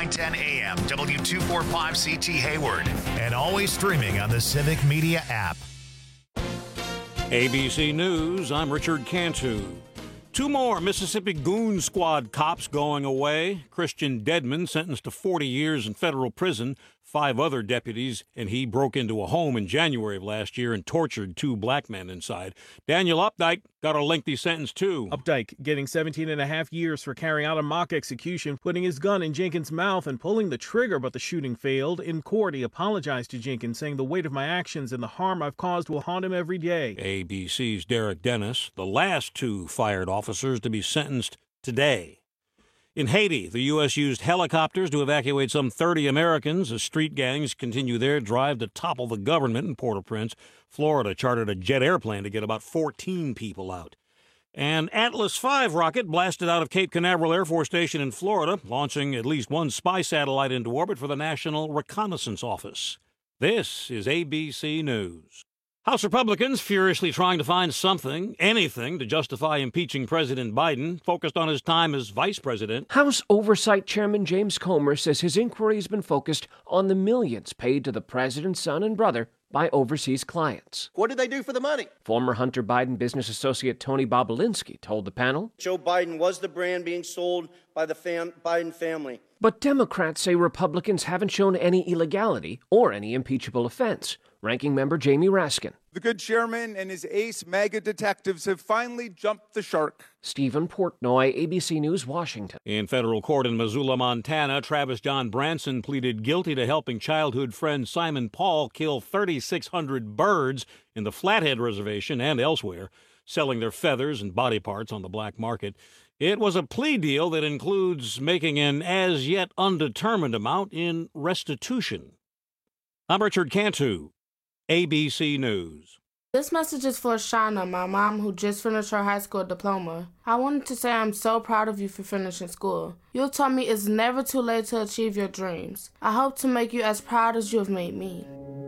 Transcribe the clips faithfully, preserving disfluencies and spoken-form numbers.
nine ten A M, W two forty-five C T Hayward, and always streaming on the Civic Media app. A B C News, I'm Richard Cantu. Two more Mississippi Goon Squad cops going away. Christian Dedman sentenced to forty years in federal prison. Five other deputies, and he broke into a home in January of last year and tortured two black men inside. Daniel Updike got a lengthy sentence, too. Updike getting seventeen and a half years for carrying out a mock execution, putting his gun in Jenkins' mouth and pulling the trigger, but the shooting failed. In court, he apologized to Jenkins, saying the weight of my actions and the harm I've caused will haunt him every day. A B C's Derek Dennis, the last two fired officers to be sentenced today. In Haiti, the U S used helicopters to evacuate some thirty Americans as street gangs continue their drive to topple the government in Port-au-Prince. Florida chartered a jet airplane to get about fourteen people out. An Atlas five rocket blasted out of Cape Canaveral Air Force Station in Florida, launching at least one spy satellite into orbit for the National Reconnaissance Office. This is A B C News. House Republicans furiously trying to find something, anything, to justify impeaching President Biden, focused on his time as vice president. House Oversight Chairman James Comer says his inquiry has been focused on the millions paid to the president's son and brother by overseas clients. What did they do for the money? Former Hunter Biden business associate Tony Bobolinsky told the panel, Joe Biden was the brand being sold by the fam- Biden family. But Democrats say Republicans haven't shown any illegality or any impeachable offense. Ranking Member Jamie Raskin. The good chairman and his ace MAGA detectives have finally jumped the shark. Stephen Portnoy, A B C News, Washington. In federal court in Missoula, Montana, Travis John Branson pleaded guilty to helping childhood friend Simon Paul kill thirty-six hundred birds in the Flathead Reservation and elsewhere, selling their feathers and body parts on the black market. It was a plea deal that includes making an as-yet undetermined amount in restitution. I'm Richard Cantu, A B C News. This message is for Shauna, my mom, who just finished her high school diploma. I wanted to say I'm so proud of you for finishing school. You taught me it's never too late to achieve your dreams. I hope to make you as proud as you have made me.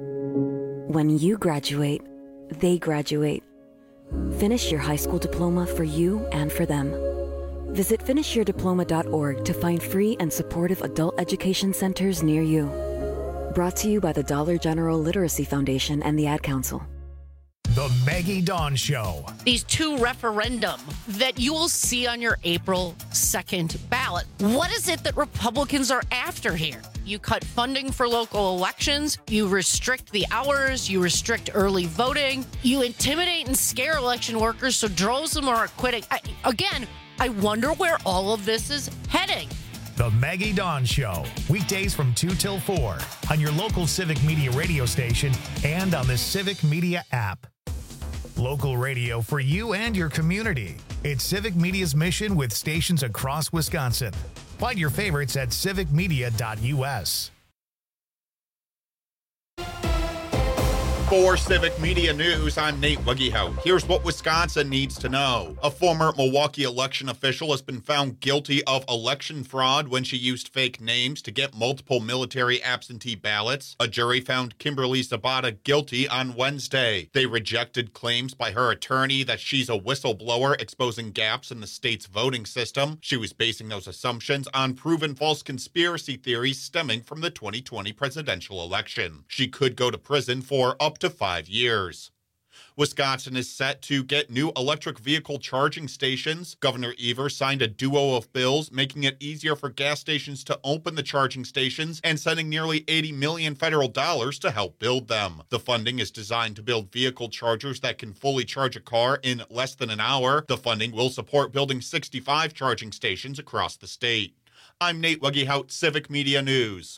When you graduate, they graduate. Finish your high school diploma for you and for them. Visit finish your diploma dot org to find free and supportive adult education centers near you. Brought to you by the Dollar General Literacy Foundation and the Ad Council. The Maggie Dawn Show. These two referendum that you will see on your April second ballot. What is it that Republicans are after here? You cut funding for local elections. You restrict the hours. You restrict early voting. You intimidate and scare election workers so droves of them are quitting. I, again, I wonder where all of this is heading. The Maggie Dawn Show, weekdays from two till four on your local Civic Media radio station and on the Civic Media app. Local radio for you and your community. It's Civic Media's mission with stations across Wisconsin. Find your favorites at civic media dot u s. For Civic Media News, I'm Nate Wuggehout. Here's what Wisconsin needs to know. A former Milwaukee election official has been found guilty of election fraud when she used fake names to get multiple military absentee ballots. A jury found Kimberly Zabata guilty on Wednesday. They rejected claims by her attorney that she's a whistleblower exposing gaps in the state's voting system. She was basing those assumptions on proven false conspiracy theories stemming from the twenty twenty presidential election. She could go to prison for up to five years. Wisconsin is set to get new electric vehicle charging stations. Governor Evers signed a duo of bills making it easier for gas stations to open the charging stations and sending nearly eighty million dollars federal dollars to help build them. The funding is designed to build vehicle chargers that can fully charge a car in less than an hour. The funding will support building sixty-five charging stations across the state. I'm Nate Wuggehout, Civic Media News.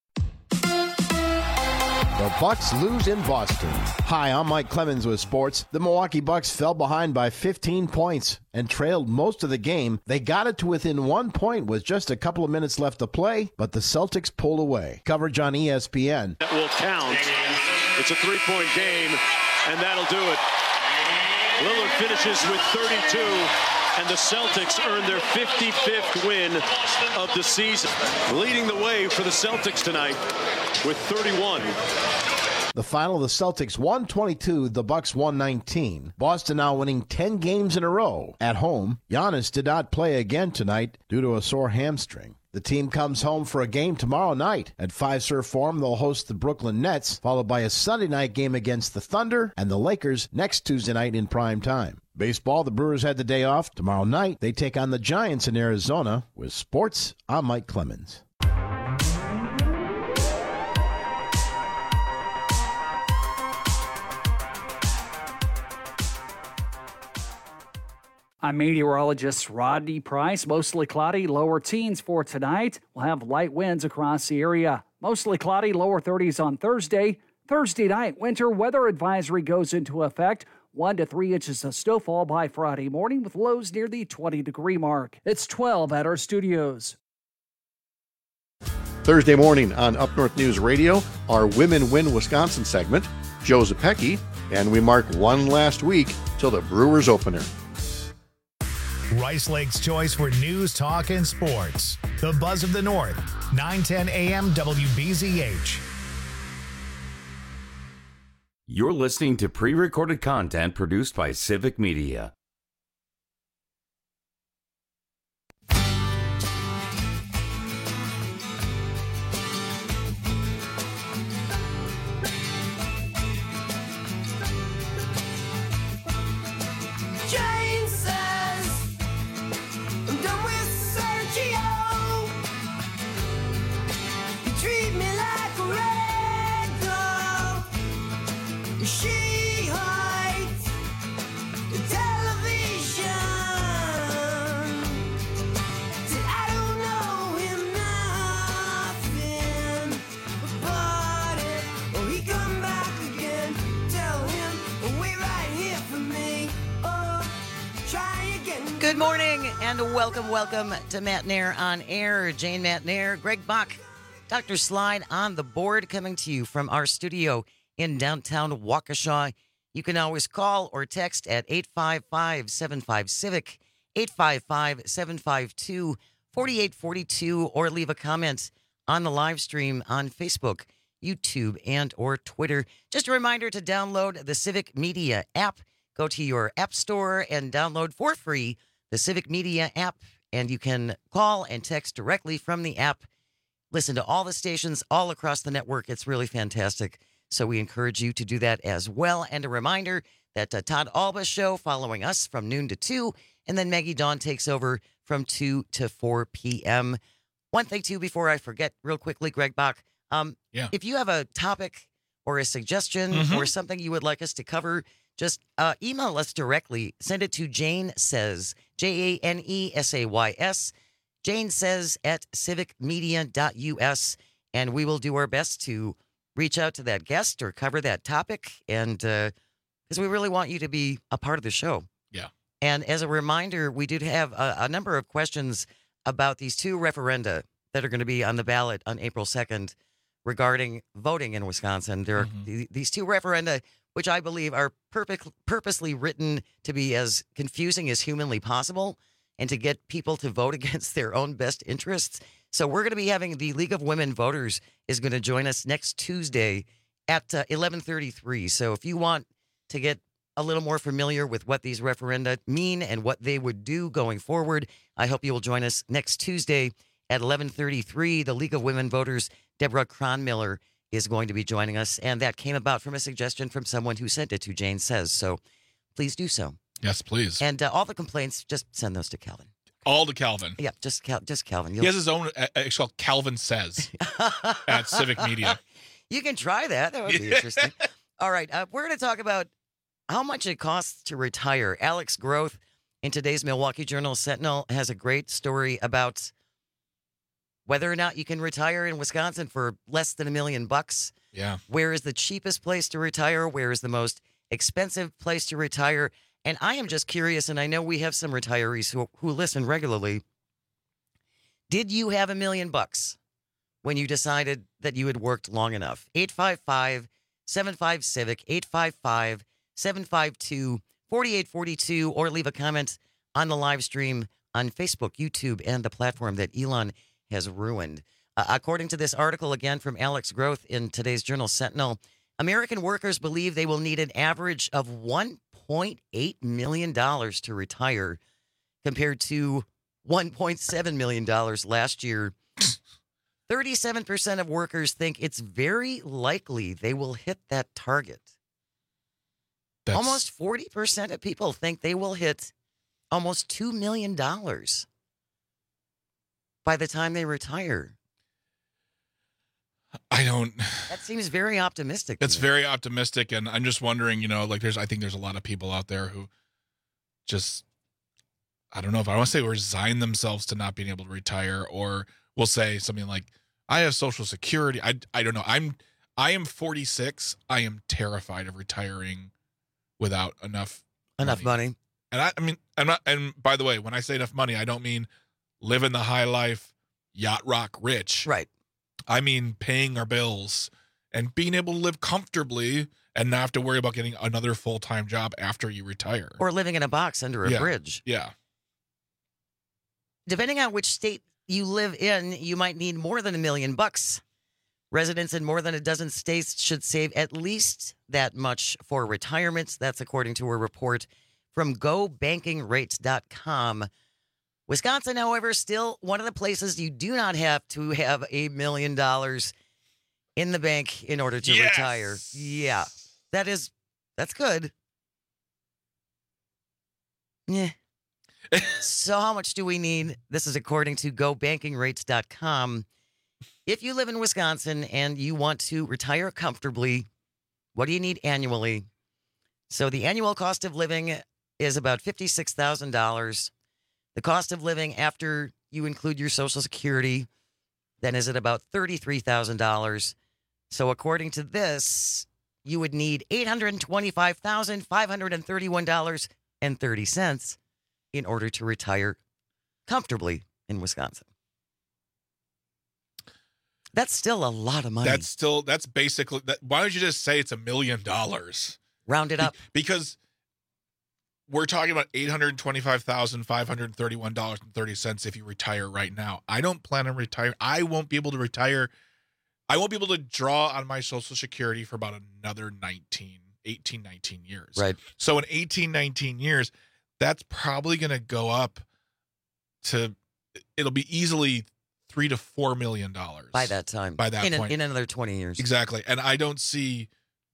The Bucks lose in Boston. Hi, I'm Mike Clemens with sports. The Milwaukee Bucks fell behind by fifteen points and trailed most of the game. They got it to within one point with just a couple of minutes left to play, but the Celtics pulled away. Coverage on E S P N. That will count. It's a three-point game, and that'll do it. Lillard finishes with thirty-two. And the Celtics earn their fifty-fifth win of the season, leading the way for the Celtics tonight with thirty-one. The final, the Celtics one twenty-two, the Bucks one nineteen. Boston now winning ten games in a row at home. Giannis did not play again tonight due to a sore hamstring. The team comes home for a game tomorrow night. At Fiserv Forum, they'll host the Brooklyn Nets, followed by a Sunday night game against the Thunder and the Lakers next Tuesday night in prime time. Baseball, the Brewers had the day off. Tomorrow night, they take on the Giants in Arizona. With sports, I'm Mike Clemens. I'm meteorologist Rodney Price. Mostly cloudy, lower teens for tonight. We'll have light winds across the area. Mostly cloudy, lower thirties on Thursday. Thursday night, winter weather advisory goes into effect. One to three inches of snowfall by Friday morning with lows near the twenty degree mark. It's twelve at our studios. Thursday morning on Up North News Radio, our Women Win Wisconsin segment, Joe Zepecki, and we mark one last week till the Brewers opener. Rice Lake's choice for news, talk, and sports. The Buzz of the North, nine ten A M W B Z H. You're listening to pre-recorded content produced by Civic Media. Good morning and welcome, welcome to Matt Nair on Air. Jane Matt Nair, Greg Bach, Doctor Slide on the board, coming to you from our studio in downtown Waukesha. You can always call or text at eight five five, seven five, CIVIC, eight five five, seven five two, four eight four two, or leave a comment on the live stream on Facebook, YouTube, and or Twitter. Just a reminder to download the Civic Media app. Go to your app store and download for free the Civic Media app, and you can call and text directly from the app. Listen to all the stations all across the network. It's really fantastic. So we encourage you to do that as well. And a reminder that uh, Todd Alba's show following us from noon to two, and then Maggie Dawn takes over from two to four p.m. One thing, too, before I forget real quickly, Greg Bach, um, yeah. if you have a topic or a suggestion mm-hmm. or something you would like us to cover, just uh, email us directly. Send it to Jane Says, J A N E S A Y S, Jane Says at civic media dot U S, and we will do our best to reach out to that guest or cover that topic, and because uh, we really want you to be a part of the show. Yeah. And as a reminder, we did have a, a number of questions about these two referenda that are going to be on the ballot on April second regarding voting in Wisconsin. There are mm-hmm. th- these two referenda, which I believe are purpose- purposely written to be as confusing as humanly possible and to get people to vote against their own best interests. So we're going to be having the League of Women Voters is going to join us next Tuesday at uh, eleven thirty-three. So if you want to get a little more familiar with what these referenda mean and what they would do going forward, I hope you will join us next Tuesday at eleven thirty-three. The League of Women Voters, Deborah Cronmiller, is going to be joining us, and that came about from a suggestion from someone who sent it to Jane Says. So please do so. Yes, please. And uh, all the complaints, just send those to Calvin. All to Calvin. Yeah, just Cal- just Calvin. You'll... He has his own, uh, it's called Calvin Says at Civic Media. You can try that. That would be interesting. All right, uh, we're going to talk about how much it costs to retire. Alex Groth in today's Milwaukee Journal-Sentinel has a great story about whether or not you can retire in Wisconsin for less than a million bucks. Yeah. Where is the cheapest place to retire? Where is the most expensive place to retire? And I am just curious, and I know we have some retirees who, who listen regularly. Did you have a million bucks when you decided that you had worked long enough? eight five five, seven five, CIVIC, eight five five, seven five two, four eight four two, or leave a comment on the live stream on Facebook, YouTube, and the platform that Elon has ruined. Uh, according to this article, again, from Alex Groth in today's Journal-Sentinel, American workers believe they will need an average of one point eight million dollars to retire, compared to one point seven million dollars last year. thirty-seven percent of workers think it's very likely they will hit that target. That's... Almost forty percent of people think they will hit almost two million dollars by the time they retire. I don't... That seems very optimistic. That's very optimistic, and I'm just wondering, you know, like there's, I think there's a lot of people out there who just, I don't know if I want to say resign themselves to not being able to retire, or will say something like, I have Social Security. I, I don't know. I'm, I am forty-six. I am terrified of retiring without enough enough money. money. And I, I mean, I'm not, and by the way, when I say enough money, I don't mean living the high life, yacht rock rich. Right. I mean, paying our bills and being able to live comfortably and not have to worry about getting another full-time job after you retire. Or living in a box under a yeah. bridge. Yeah. Depending on which state you live in, you might need more than a million bucks. Residents in more than a dozen states should save at least that much for retirement. That's according to a report from go banking rates dot com. Wisconsin, however, still one of the places you do not have to have a million dollars in the bank in order to yes! retire. Yeah, that is, that's good. Yeah. So how much do we need? This is according to go banking rates dot com. If you live in Wisconsin and you want to retire comfortably, what do you need annually? So the annual cost of living is about fifty-six thousand dollars. The cost of living after you include your Social Security then is at about thirty-three thousand dollars. So according to this, you would need eight hundred twenty-five thousand five hundred thirty-one dollars and thirty cents in order to retire comfortably in Wisconsin. That's still a lot of money. That's still, that's basically, that, why don't you just say it's a million dollars? Round it up. Be, because we're talking about eight hundred twenty-five thousand five hundred thirty-one dollars and thirty cents if you retire right now. I don't plan on retiring. I won't be able to retire. I won't be able to draw on my Social Security for about another nineteen, eighteen, nineteen years. Right. So in eighteen, nineteen years, that's probably going to go up to, it'll be easily three to four million dollars by that time. By that in point, an, in another twenty years, exactly. And I don't see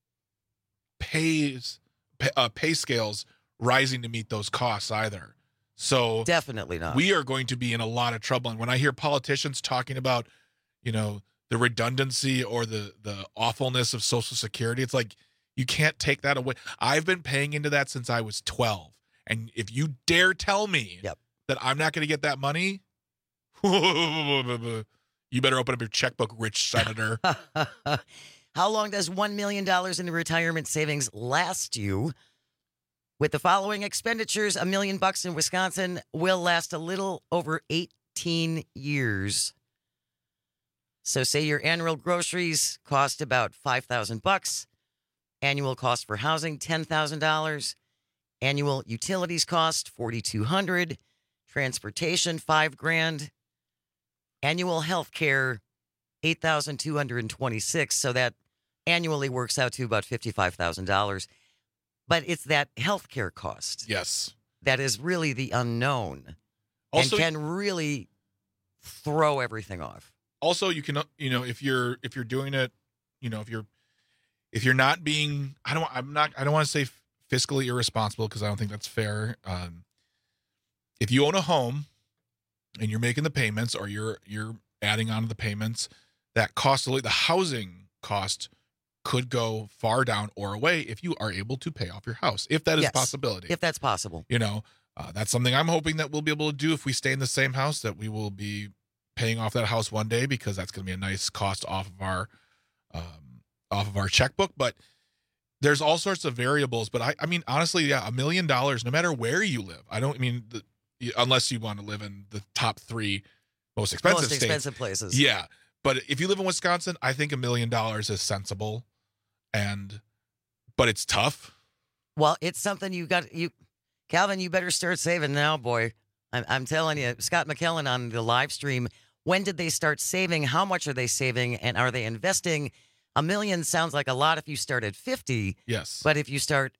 pays pay, uh, pay scales rising to meet those costs either. So definitely not. We are going to be in a lot of trouble. And when I hear politicians talking about, you know, the redundancy or the the awfulness of Social Security, it's like you can't take that away. I've been paying into that since I was twelve, and if you dare tell me yep. that I'm not going to get that money. You better open up your checkbook, rich senator. How long does one million dollars in retirement savings last you? With the following expenditures, a million bucks in Wisconsin will last a little over eighteen years. So say your annual groceries cost about five thousand bucks. Annual cost for housing, ten thousand dollars. Annual utilities cost, forty-two hundred dollars. Transportation, five grand. Annual health care, eight thousand two hundred twenty-six dollars. So that annually works out to about fifty-five thousand dollars. But it's that health care cost. Yes. That is really the unknown. Also, and can really throw everything off. Also, you can, you know, if you're, if you're doing it, you know, if you're, if you're not being, I don't, I'm not, I don't want to say fiscally irresponsible because I don't think that's fair. Um, if you own a home and you're making the payments or you're, you're adding on to the payments, that cost, the housing cost could go far down or away if you are able to pay off your house, if that is yes, a possibility. If that's possible. You know, uh, that's something I'm hoping that we'll be able to do if we stay in the same house, that we will be paying off that house one day, because that's going to be a nice cost off of our, um, off of our checkbook. But there's all sorts of variables. But I, I mean, honestly, yeah, a million dollars, no matter where you live. I don't I mean, the, unless you want to live in the top three most expensive most states. expensive places. Yeah. But if you live in Wisconsin, I think a million dollars is sensible. And, but it's tough. Well, it's something you got, you, Calvin, you better start saving now, boy. I'm, I'm telling you, Scott McKellen on the live stream, when did they start saving? How much are they saving? And are they investing? A million sounds like a lot if you start at fifty. Yes. But if you start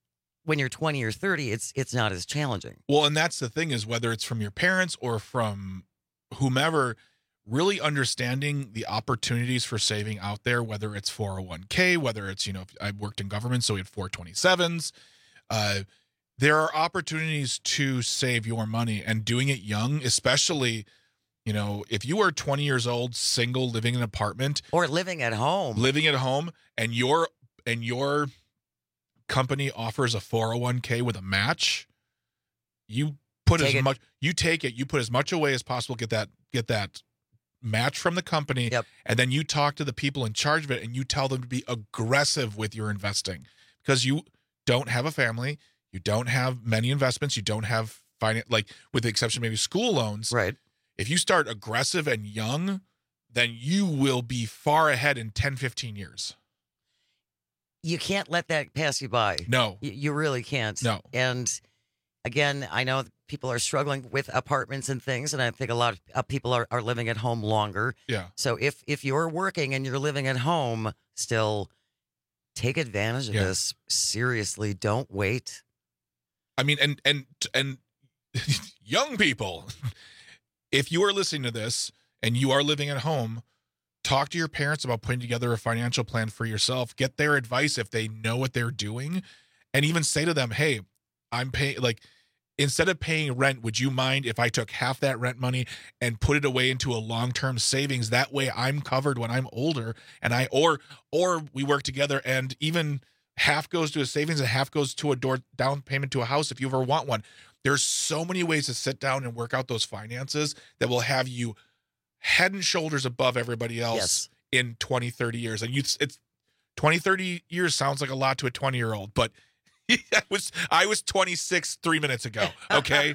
when you're twenty or thirty, it's it's not as challenging. Well, and that's the thing is whether it's from your parents or from whomever, really understanding the opportunities for saving out there, whether it's four oh one k, whether it's, you know, I worked in government, so we had four twenty-sevens. Uh, there are opportunities to save your money, and doing it young, especially, you know, if you are twenty years old, single, living in an apartment. Or living at home. Living at home, and your and your company offers a four oh one k with a match, you put Take as it. much you take it, you put as much away as possible, get that get that match from the company, Yep. and then you talk to the people in charge of it and you tell them to be aggressive with your investing, because you don't have a family, you don't have many investments, you don't have finance, like with the exception of maybe school loans. Right. If you start aggressive and young, then you will be far ahead in ten, fifteen years. You can't let that pass you by. No. You, you really can't. No. And again, I know people are struggling with apartments and things, and I think a lot of uh, people are, are living at home longer. Yeah. So if if you're working and you're living at home still, take advantage of Yeah. this. Seriously, don't wait. I mean, and and and young people, if you are listening to this and you are living at home, talk to your parents about putting together a financial plan for yourself. Get their advice if they know what they're doing, and even say to them, "Hey, I'm paying like instead of paying rent, would you mind if I took half that rent money and put it away into a long-term savings? That way I'm covered when I'm older, and I or or we work together and even half goes to a savings and half goes to a door down payment to a house if you ever want one." There's so many ways to sit down and work out those finances that will have you head and shoulders above everybody else Yes. in twenty, thirty years. And you it's twenty, thirty years sounds like a lot to a twenty year old, but I was I was twenty-six three minutes ago. Okay.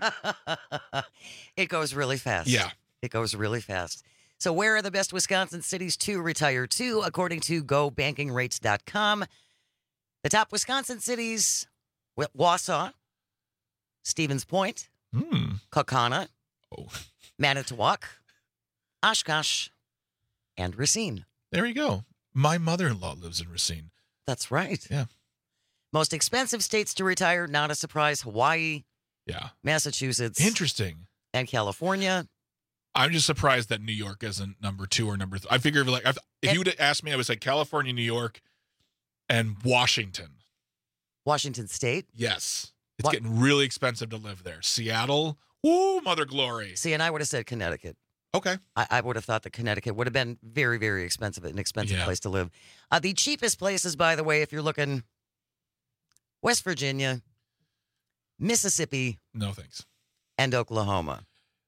It goes really fast. Yeah. It goes really fast. So where are the best Wisconsin cities to retire to, according to go banking rates dot com? The top Wisconsin cities: Wa- Wausau, Stevens Point, Hmm. Kaukauna, Oh. Manitowoc, Oshkosh, and Racine. There you go. My mother-in-law lives in Racine. That's right. Yeah. Most expensive states to retire, not a surprise: Hawaii, Yeah. Massachusetts, Interesting. and California. I'm just surprised that New York isn't number two or number three. I figured like if if you would have asked me, I would say California, New York, and Washington. Washington State. Yes. It's What- getting really expensive to live there. Seattle. Woo, mother glory. See, and I would have said Connecticut. Okay. I, I would have thought that Connecticut would have been very, very expensive, an expensive Yeah. place to live. Uh, the cheapest places, by the way, if you're looking, West Virginia, Mississippi, No thanks. and Oklahoma.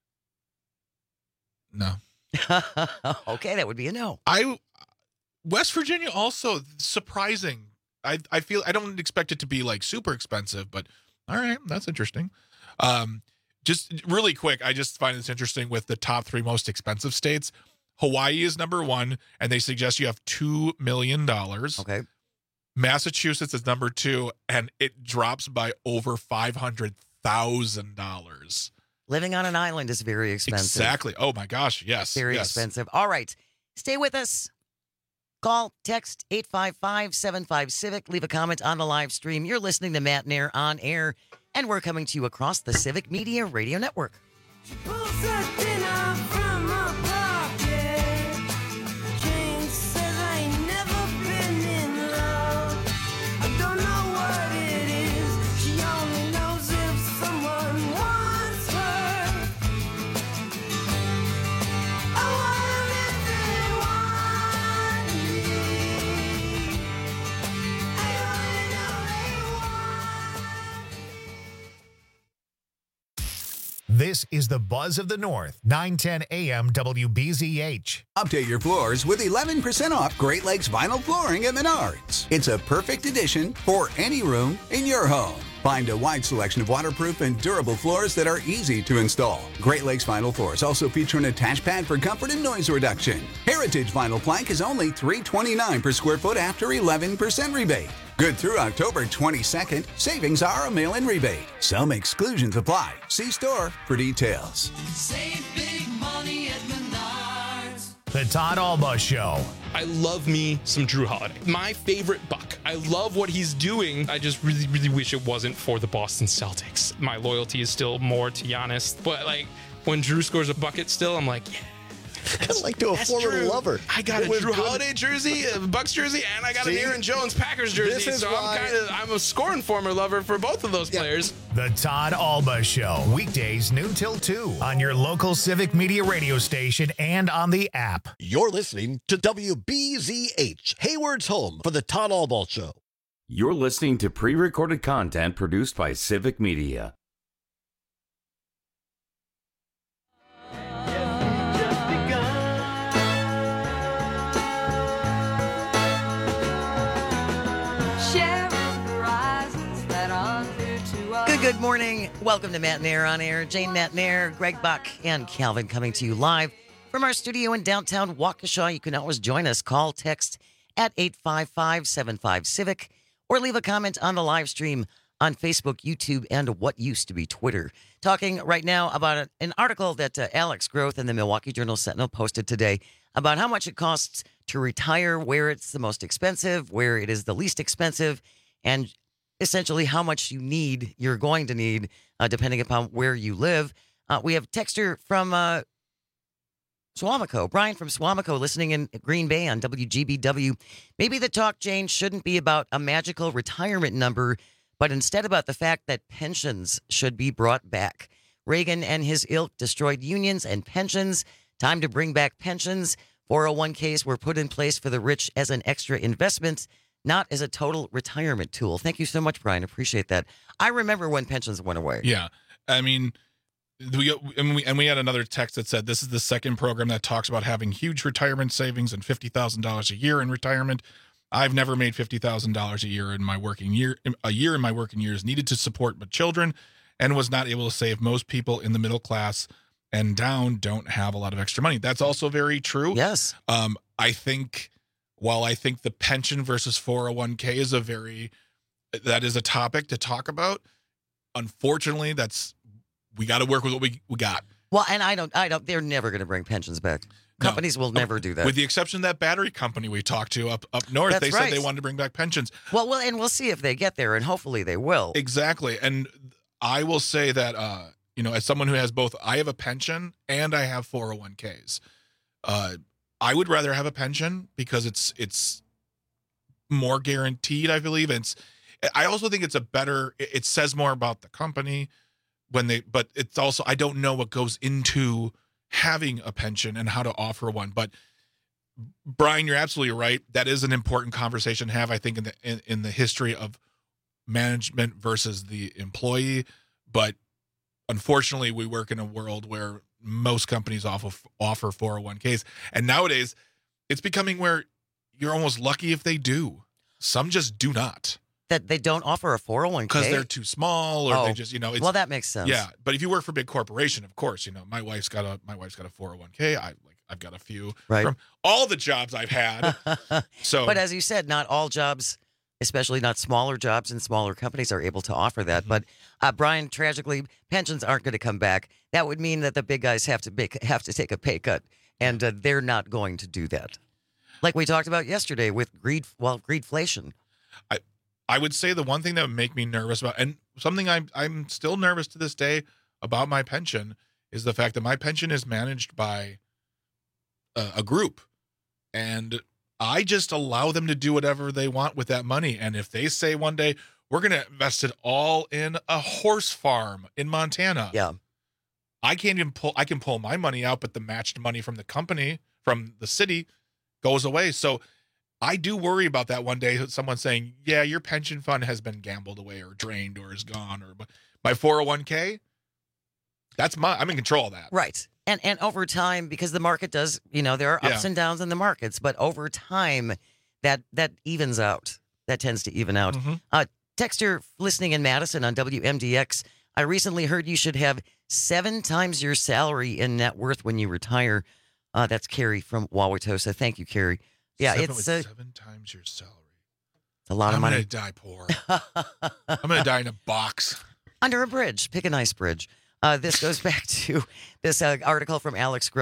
No. Okay, that would be a no. I West Virginia also surprising. I I feel I don't expect it to be like super expensive, but all right, that's interesting. Um, just really quick, I just find this interesting with the top three most expensive states. Hawaii is number one, and they suggest you have two million dollars. Okay. Massachusetts is number two, and it drops by over five hundred thousand dollars. Living on an island is very expensive. Exactly. Oh my gosh. Yes. Very yes. expensive. All right. Stay with us. Call, text eight five five, seven five, Civic. Leave a comment on the live stream. You're listening to Matt Nair on air, and we're coming to you across the Civic Media Radio Network. This is the Buzz of the North, nine ten A M W B Z H. Update your floors with eleven percent off Great Lakes vinyl flooring at Menards. It's a perfect addition for any room in your home. Find a wide selection of waterproof and durable floors that are easy to install. Great Lakes vinyl floors also feature an attached pad for comfort and noise reduction. Heritage vinyl plank is only three dollars and twenty-nine cents per square foot after eleven percent rebate. Good through October twenty-second. Savings are a mail-in rebate. Some exclusions apply. See store for details. Save big money at Menards. The Todd Alba Show. I love me some Drew Holiday. My favorite Buck. I love what he's doing. I just really, really wish it wasn't for the Boston Celtics. My loyalty is still more to Giannis. But, like, when Drew scores a bucket still, I'm like, yeah. Kind of like to a former Drew. lover. I got It a was Drew good. Holiday jersey, a Bucks jersey, and I got See? an Aaron Jones Packers jersey. This is so why- I'm kind of I'm a scoring former lover for both of those players. The Todd Alba Show. Weekdays noon till two on your local Civic Media radio station and on the app. You're listening to W B Z H, Hayward's home for the Todd Alba Show. You're listening to pre-recorded content produced by Civic Media. Good, good morning. Welcome to Matt and Air on Air. Jane, Matt and Air, Greg Buck, and Calvin coming to you live from our studio in downtown Waukesha. You can always join us. Call, text at eight five five, seven five, Civic or leave a comment on the live stream on Facebook, YouTube, and what used to be Twitter. Talking right now about an article that uh, Alex Groth in the Milwaukee Journal-Sentinel posted today about how much it costs to retire, where it's the most expensive, where it is the least expensive, and essentially how much you need, you're going to need, uh, depending upon where you live. Uh, we have texter from uh, Swamico, Brian from Swamico, listening in Green Bay on W G B W. Maybe the talk, Jane, shouldn't be about a magical retirement number, but instead about the fact that pensions should be brought back. Reagan and his ilk destroyed unions and pensions. Time to bring back pensions. four oh one k's were put in place for the rich as an extra investment, not as a total retirement tool. Thank you so much, Brian. Appreciate that. I remember when pensions went away. Yeah. I mean, we and, we and we had another text that said this is the second program that talks about having huge retirement savings and fifty thousand dollars a year in retirement. I've never made fifty thousand dollars a year in my working year, a year in my working years, needed to support my children and was not able to save. Most people in the middle class and down don't have a lot of extra money. That's also very true. Yes. Um, I think while I think the pension versus four oh one k is a very, that is a topic to talk about. Unfortunately, that's, we got to work with what we, we got. Well, and I don't, I don't, they're never going to bring pensions back. Companies No. will never do that. With the exception of that battery company we talked to up, up north, That's they right. said they wanted to bring back pensions. Well, well, and we'll see if they get there, and hopefully they will. Exactly. And I will say that, uh, you know, as someone who has both, I have a pension and I have four oh one k's. Uh, I would rather have a pension because it's it's more guaranteed, I believe. And it's, I also think it's a better, it it says more about the company when they, but it's also, I don't know what goes into having a pension and how to offer one. But Brian, you're absolutely right. That is an important conversation to have, I think, in the in, in the history of management versus the employee. But unfortunately, we work in a world where most companies offer offer four oh one k's, and nowadays it's becoming where you're almost lucky if they do. Some just do not. That they don't offer a four oh one k? Because they're too small, or Oh. they just, you know. It's, Well, that makes sense. Yeah, but if you work for a big corporation, of course, you know, my wife's got a my wife's got a four oh one k. I like I've got a few Right. from all the jobs I've had. So, But as you said, not all jobs, especially not smaller jobs in smaller companies, are able to offer that. Mm-hmm. But uh, Brian, tragically, pensions aren't going to come back. That would mean that the big guys have to make, have to take a pay cut, and uh, they're not going to do that. Like we talked about yesterday with greed, well, greedflation. I I would say the one thing that would make me nervous about, and something I'm I'm still nervous to this day about my pension, is the fact that my pension is managed by a, a group, and I just allow them to do whatever they want with that money. And if they say one day we're going to invest it all in a horse farm in Montana, yeah, I can't even pull. I can pull my money out, but the matched money from the company, from the city, goes away. So I do worry about that one day. Someone saying, "Yeah, your pension fund has been gambled away, or drained, or is gone." Or my four oh one k, that's my. I'm in control of that. Right. And and over time, because the market does, you know, there are ups Yeah. and downs in the markets, but over time, that that evens out. That tends to even out. Mhm. Uh, Texter listening in Madison on W M D X, I recently heard you should have seven times your salary in net worth when you retire. Uh, that's Carrie from Wauwatosa. Thank you, Carrie. Yeah, seven it's with uh, seven times your salary. a lot of I'm money. gonna die poor. I'm gonna die in a box. Under a bridge. Pick a nice bridge. Uh, this goes back to this uh, article from Alex Groth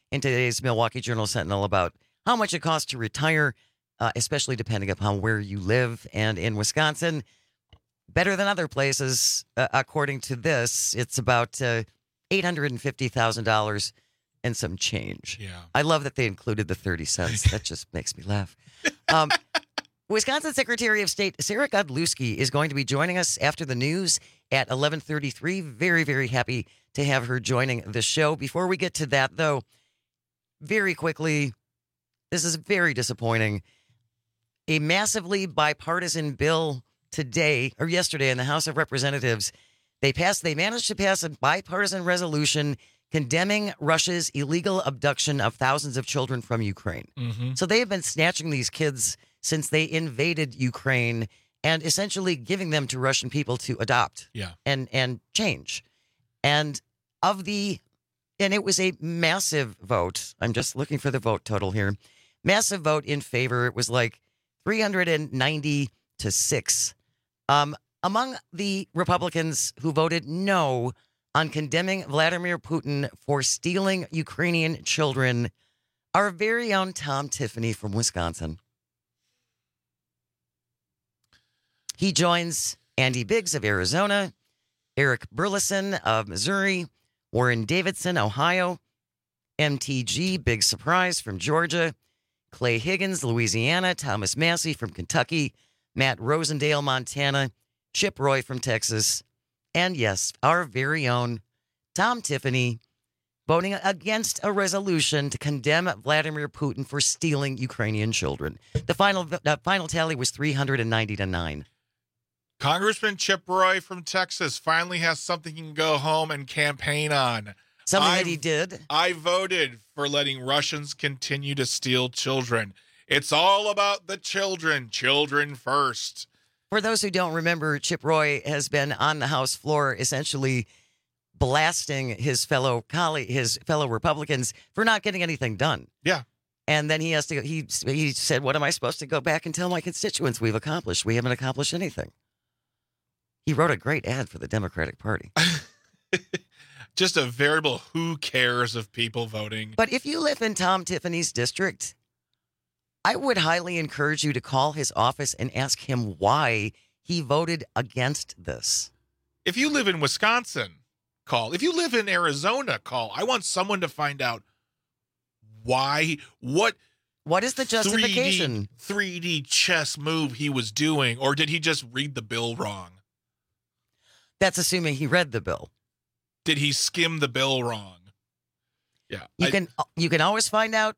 in today's Milwaukee Journal-Sentinel about how much it costs to retire, uh, especially depending upon where you live. And in Wisconsin, better than other places, uh, according to this, it's about uh, eight hundred fifty thousand dollars and some change. Yeah. I love that they included the thirty cents. That just makes me laugh. Um, Wisconsin Secretary of State Sarah Godlewski is going to be joining us after the news at eleven thirty-three. Very, very happy to have her joining the show. Before we get to that, though, very quickly, this is very disappointing. A massively bipartisan bill today, or yesterday, in the House of Representatives, they passed. They managed to pass a bipartisan resolution condemning Russia's illegal abduction of thousands of children from Ukraine. Mm-hmm. So they have been snatching these kids since they invaded Ukraine and essentially giving them to Russian people to adopt yeah. and, and change. And of the, and it was a massive vote. I'm just looking for the vote total here. Massive vote in favor. It was like three hundred ninety to six. Um, among the Republicans who voted no on condemning Vladimir Putin for stealing Ukrainian children, our very own Tom Tiffany from Wisconsin. He joins Andy Biggs of Arizona, Eric Burleson of Missouri, Warren Davidson, Ohio, M T G, big surprise, from Georgia, Clay Higgins, Louisiana, Thomas Massey from Kentucky, Matt Rosendale, Montana, Chip Roy from Texas, and yes, our very own Tom Tiffany, voting against a resolution to condemn Vladimir Putin for stealing Ukrainian children. The final the final tally was three hundred ninety to nine. Congressman Chip Roy from Texas finally has something he can go home and campaign on. Something I've, that he did. I voted for letting Russians continue to steal children. It's all about the children. Children first. For those who don't remember, Chip Roy has been on the House floor essentially blasting his fellow colleague, his fellow Republicans for not getting anything done. Yeah. And then he has to go, he, he said, what am I supposed to go back and tell my constituents we've accomplished? We haven't accomplished anything. He wrote a great ad for the Democratic Party. Just a variable who cares of people voting. But if you live in Tom Tiffany's district, I would highly encourage you to call his office and ask him why he voted against this. If you live in Wisconsin, call. If you live in Arizona, call. I want someone to find out why, what... What is the justification? three D, three D chess move he was doing, or did he just read the bill wrong? That's assuming he read the bill. Did he skim the bill wrong? Yeah. You I, can you can always find out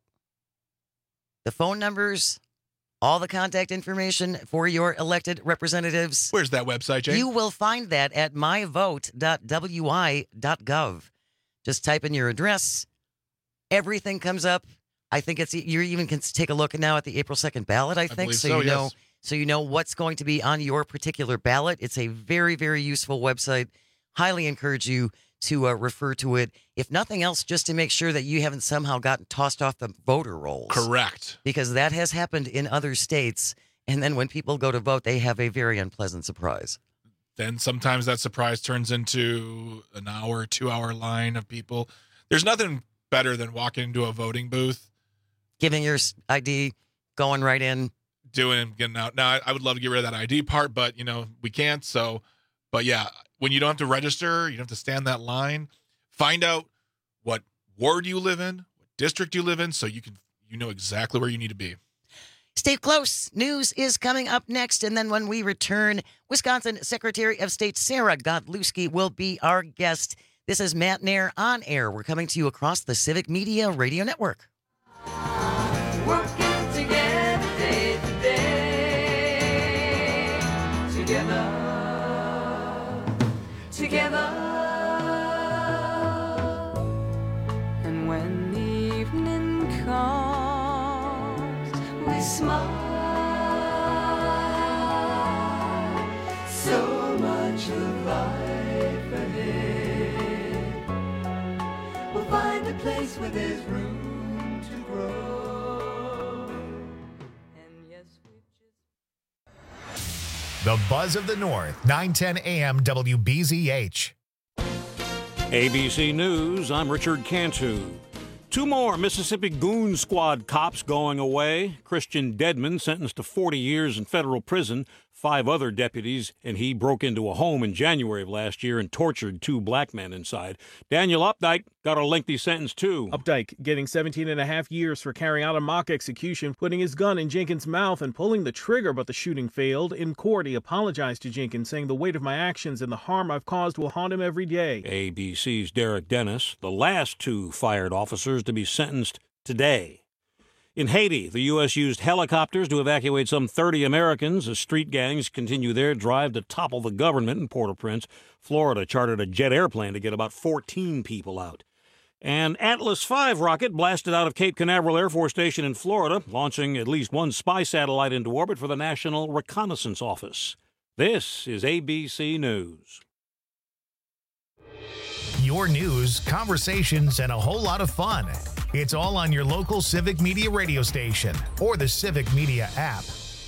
the phone numbers, all the contact information for your elected representatives. Where's that website, Jane? You will find that at my vote dot w i dot gov. Just type in your address. Everything comes up. I think it's you even can take a look now at the April second ballot, I think, I so, so you know yes. so you know what's going to be on your particular ballot. It's a very, very useful website. Highly encourage you to uh, refer to it. If nothing else, just to make sure that you haven't somehow gotten tossed off the voter rolls. Correct. Because that has happened in other states. And then when people go to vote, they have a very unpleasant surprise. Then sometimes that surprise turns into an hour, two-hour line of people. There's nothing better than walking into a voting booth, giving your I D, going right in. Doing, getting out. Now, I, I would love to get rid of that I D part, but, you know, we can't. So, but yeah, when you don't have to register, you don't have to stand that line. Find out what ward you live in, what district you live in, so you can, you know exactly where you need to be. Stay close. News is coming up next. And then when we return, Wisconsin Secretary of State Sarah Godlewski will be our guest. This is Matt Nair on air. We're coming to you across the Civic Media Radio Network. Working together day to day, together, together. And when the evening comes, we smile. So much of life ahead. We'll find a place where there's room to grow. The Buzz of the North, nine ten A M W B Z H. A B C News, I'm Richard Cantu. Two more Mississippi Goon Squad cops going away. Christian Dedman sentenced to forty years in federal prison. Five other deputies and he broke into a home in January of last year and tortured two black men inside. Daniel Updike got a lengthy sentence, too. Updike getting seventeen and a half years for carrying out a mock execution, putting his gun in Jenkins' mouth and pulling the trigger, but the shooting failed. In court, he apologized to Jenkins, saying the weight of my actions and the harm I've caused will haunt him every day. A B C's Derek Dennis, the last two fired officers to be sentenced today. In Haiti, the U S used helicopters to evacuate some thirty Americans as street gangs continue their drive to topple the government in Port-au-Prince. Florida chartered a jet airplane to get about fourteen people out. An Atlas five rocket blasted out of Cape Canaveral Air Force Station in Florida, launching at least one spy satellite into orbit for the National Reconnaissance Office. This is A B C News. Your news, conversations, and a whole lot of fun. It's all on your local Civic Media radio station or the Civic Media app.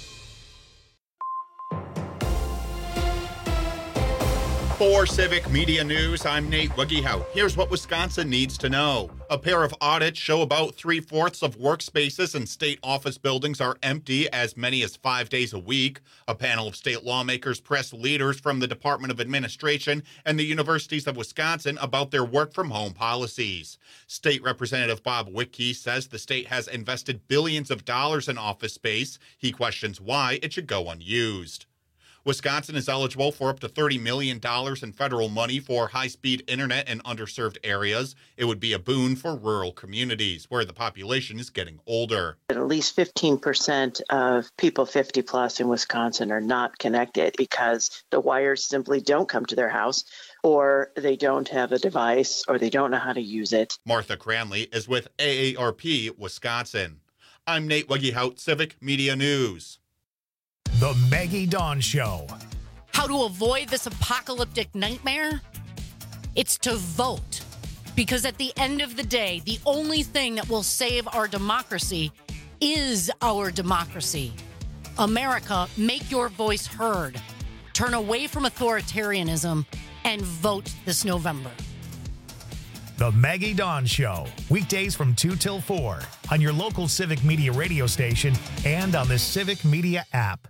For Civic Media News, I'm Nate Wuggyhout. Here's what Wisconsin needs to know. A pair of audits show about three-fourths of workspaces in state office buildings are empty as many as five days a week. A panel of state lawmakers pressed leaders from the Department of Administration and the universities of Wisconsin about their work-from-home policies. State Representative Bob Wittke says the state has invested billions of dollars in office space. He questions why it should go unused. Wisconsin is eligible for up to thirty million dollars in federal money for high-speed internet in underserved areas. It would be a boon for rural communities where the population is getting older. At least fifteen percent of people fifty plus in Wisconsin are not connected because the wires simply don't come to their house, or they don't have a device, or they don't know how to use it. Martha Cranley is with A A R P Wisconsin. I'm Nate Wuggyhout, Civic Media News. The Maggie Dawn Show. How to avoid this apocalyptic nightmare? It's to vote. Because at the end of the day, the only thing that will save our democracy is our democracy. America, make your voice heard. Turn away from authoritarianism and vote this November. The Maggie Dawn Show. Weekdays from two till four on your local Civic Media radio station and on the Civic Media app.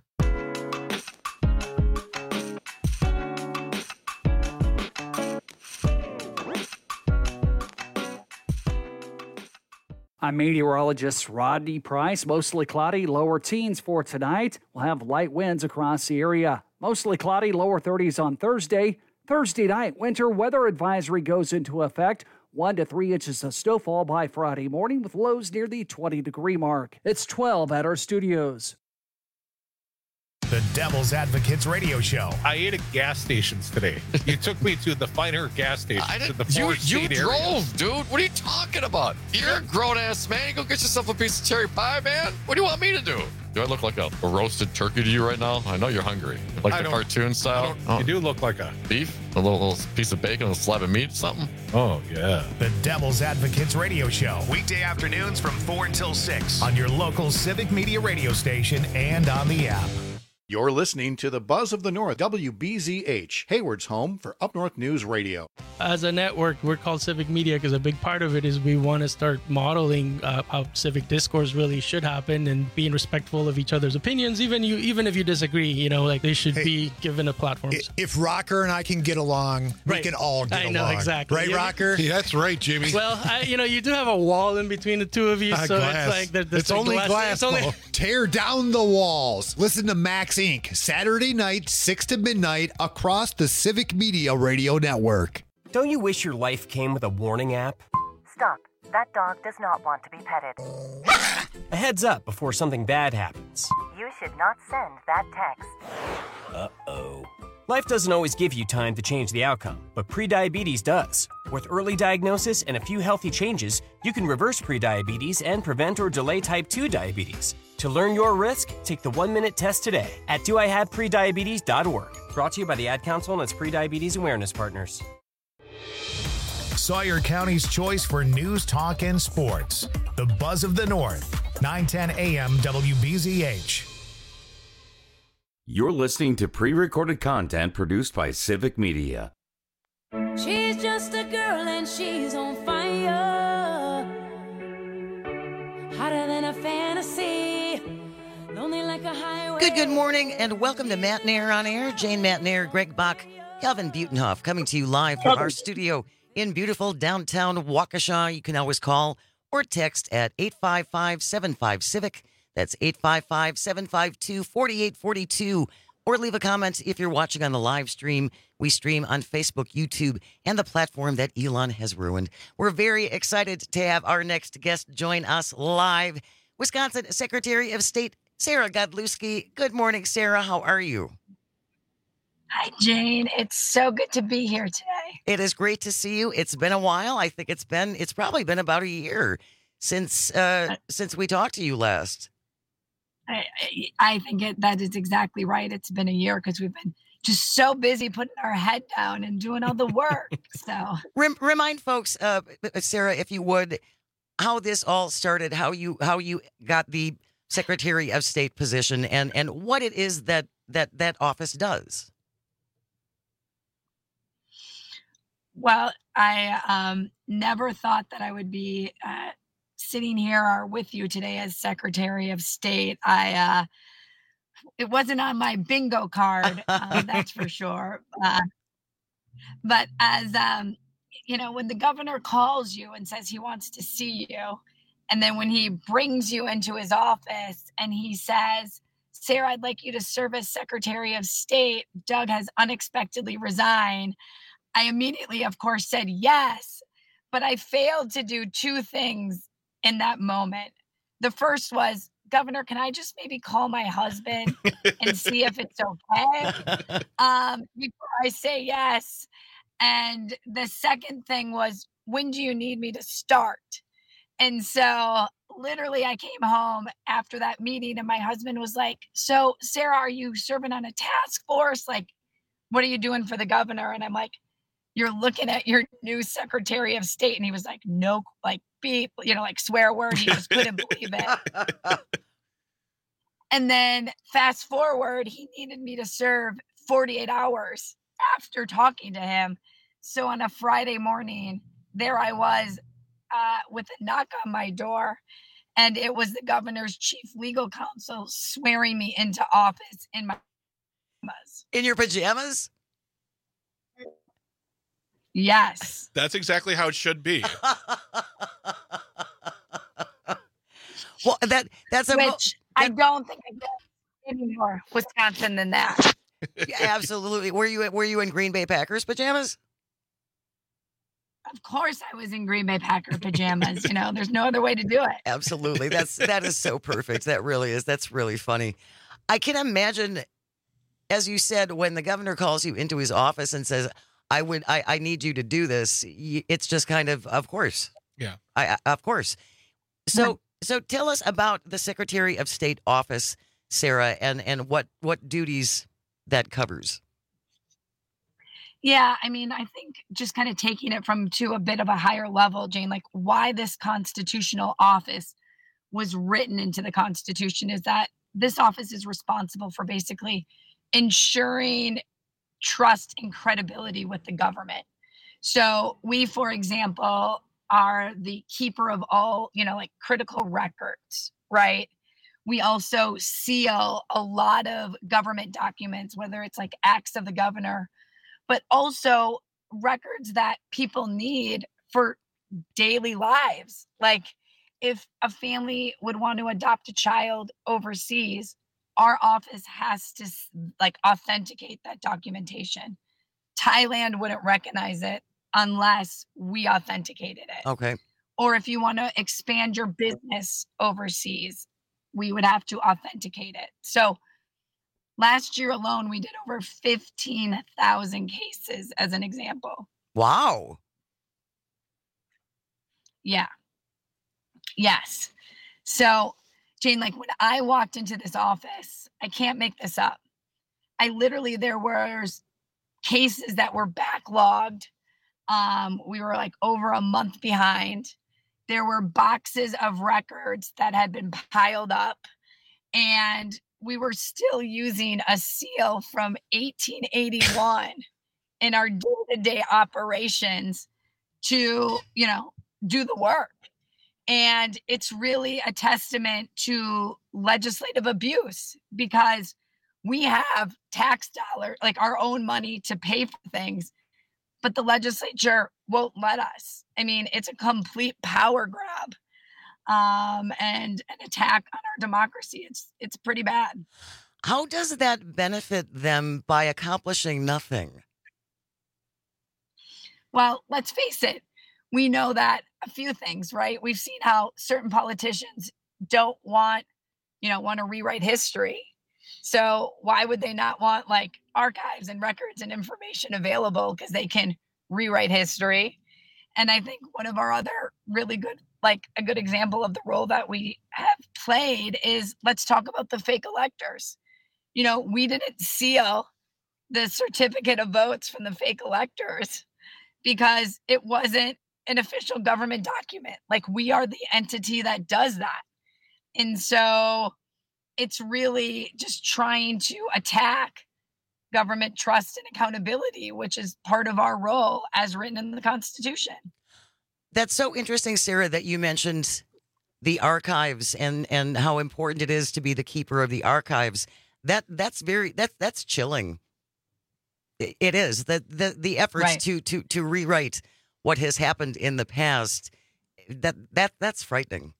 I'm meteorologist Rodney Price. Mostly cloudy, lower teens for tonight. We'll have light winds across the area. Mostly cloudy, lower thirties on Thursday. Thursday night, winter weather advisory goes into effect. One to three inches of snowfall by Friday morning with lows near the twenty degree mark. It's twelve at our studios. The Devil's Advocates Radio Show. I ate at gas stations today. You took me to the finer gas station. I to the didn't, you you area. drove, dude. What are you talking about? You're a grown-ass man. You go get yourself a piece of cherry pie, man. What do you want me to do? Do I look like a, a roasted turkey to you right now? I know you're hungry. Like I the don't- cartoon style? I don't- You do look like a... Beef? A little, little piece of bacon, a slab of meat, something? Oh, yeah. The Devil's Advocates Radio Show. Weekday afternoons from four until six on your local Civic Media radio station and on the app. You're listening to the Buzz of the North, W B Z H, Hayward's home for Up North News Radio. As a network, we're called Civic Media because a big part of it is we want to start modeling uh, how civic discourse really should happen and being respectful of each other's opinions. Even you, even if you disagree, you know, like they should Hey, be given a platform. If Rocker and I can get along, we Right. can all get I along. know, exactly. Right, Yeah. Rocker? Yeah, that's right, Jimmy. Well, I, you know, you do have a wall in between the two of you, Ah, so glass. it's like there- there's it's a only glass. glass. It's only, though. Tear down the walls. Listen to Max Incorporated. Saturday night, six to midnight, across the Civic Media Radio Network. Don't you wish your life came with a warning app? Stop. That dog does not want to be petted. A heads up before something bad happens. You should not send that text. Uh-oh. Life doesn't always give you time to change the outcome, but prediabetes does. With early diagnosis and a few healthy changes, you can reverse prediabetes and prevent or delay type two diabetes. To learn your risk, take the one-minute test today at do I have prediabetes dot org. Brought to you by the Ad Council and its prediabetes awareness partners. Sawyer County's choice for news, talk, and sports. The Buzz of the North, nine ten A M W B Z H. You're listening to pre-recorded content produced by Civic Media. She's just a girl and she's on fire. hotter than a fantasy. Lonely like a highway. Good, good morning, and welcome to Matt Nair on Air. Jane Matt Nair, Greg Bach, Calvin Butenhoff, coming to you live from our studio in beautiful downtown Waukesha. You can always call or text at eight five five, seven five, CIVIC. That's eight five five, seven five two, four eight four two. Or leave a comment if you're watching on the live stream. We stream on Facebook, YouTube, and the platform that Elon has ruined. We're very excited to have our next guest join us live. Wisconsin Secretary of State Sarah Godlewski. Good morning, Sarah. How are you? Hi, Jane. It's so good to be here today. It is great to see you. It's been a while. I think it's been, it's probably been about a year since uh, since we talked to you last. I, I think it, that is exactly right. It's been a year because we've been just so busy putting our head down and doing all the work. So Rem- remind folks, uh, Sarah, if you would, how this all started, how you how you got the Secretary of State position, and and what it is that that that office does. Well, I um, never thought that I would be uh, sitting here with you today as Secretary of State. I uh, it wasn't on my bingo card, uh, that's for sure. Uh, but as um, you know, when the governor calls you and says he wants to see you, and then when he brings you into his office and he says, "Sarah, I'd like you to serve as Secretary of State. Doug has unexpectedly resigned." I immediately, of course, said yes, but I failed to do two things in that moment. The first was, Governor, can I just maybe call my husband and see if it's okay um, before I say yes? And the second thing was, when do you need me to start? And so literally I came home after that meeting and my husband was like, so Sarah, are you serving on a task force? Like, what are you doing for the governor? And I'm like, you're looking at your new Secretary of State. And he was like, no, like beep, you know, like swear word. He just couldn't believe it. And then fast forward, he needed me to serve forty-eight hours after talking to him. So on a Friday morning, there I was uh, with a knock on my door. And it was the governor's chief legal counsel swearing me into office in my pajamas. In your pajamas? Yes. That's exactly how it should be. Well, that that's a Which I don't think I get any more Wisconsin than that. Yeah, absolutely. Were you were you in Green Bay Packers pajamas? Of course I was in Green Bay Packer pajamas. You know, there's no other way to do it. Absolutely. That's that is so perfect. That really is. That's really funny. I can imagine, as you said, when the governor calls you into his office and says, I would I, I need you to do this. It's just kind of, of course. Yeah. I, I of course. So so tell us about the Secretary of State office, Sarah, and, and what, what duties that covers. Yeah, I mean, I think just kind of taking it from to a bit of a higher level, Jane, like why this constitutional office was written into the Constitution is that this office is responsible for basically ensuring trust and credibility with the government. So we, for example, are the keeper of all, you know, like critical records, right? We also seal a lot of government documents, whether it's like acts of the governor, but also records that people need for daily lives. Like if a family would want to adopt a child overseas, our office has to like authenticate that documentation. Thailand wouldn't recognize it unless we authenticated it. Okay. Or if you want to expand your business overseas, we would have to authenticate it. So last year alone, we did over fifteen thousand cases as an example. Wow. Yeah. Yes. So, Jane, like when I walked into this office, I can't make this up. I literally, there were cases that were backlogged. Um, we were like over a month behind. There were boxes of records that had been piled up, and we were still using a seal from eighteen eighty-one in our day-to-day operations to, you know, do the work. And it's really a testament to legislative abuse because we have tax dollars, like our own money to pay for things, but the legislature won't let us. I mean, it's a complete power grab um, and an attack on our democracy. It's it's pretty bad. How does that benefit them by accomplishing nothing? Well, let's face it. We know that a few things, right? We've seen how certain politicians don't want, you know, want to rewrite history. So why would they not want like archives and records and information available because they can rewrite history? And I think one of our other really good, like a good example of the role that we have played is let's talk about the fake electors. You know, we didn't seal the certificate of votes from the fake electors because it wasn't an official government document. Like we are the entity that does that. And so it's really just trying to attack government trust and accountability, which is part of our role as written in the Constitution. That's so interesting, Sarah, that you mentioned the archives and, and how important it is to be the keeper of the archives. That that's very that that's chilling. It, it is the the the efforts Right. to to to rewrite what has happened in the past. That that that's frightening.